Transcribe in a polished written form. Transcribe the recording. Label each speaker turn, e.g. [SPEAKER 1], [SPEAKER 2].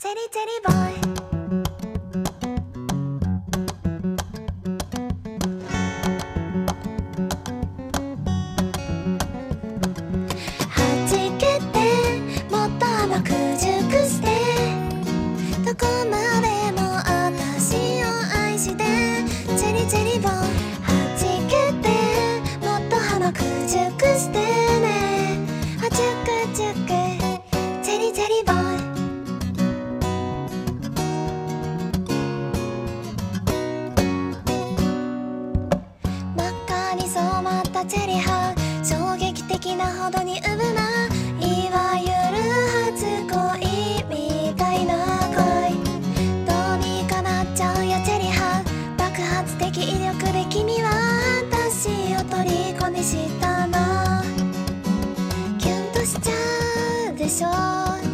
[SPEAKER 1] チェリチェリボーイはじけてもっと甘く熟してどこまでも私を愛してチェリチェリボーイはじけてもっと甘く熟してねあチュクチュクチェリチェリボーイ真っ赤に染まったチェリハ衝撃的なほどに産むないわゆる初恋みたいな恋どうにかなっちゃうよチェリハ爆発的威力で君は私を虜にしたのキュンとしちゃうでしょ